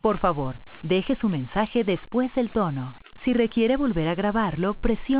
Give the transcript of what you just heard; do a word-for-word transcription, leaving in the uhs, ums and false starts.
Por favor, deje su mensaje después del tono. Si requiere volver a grabarlo, presione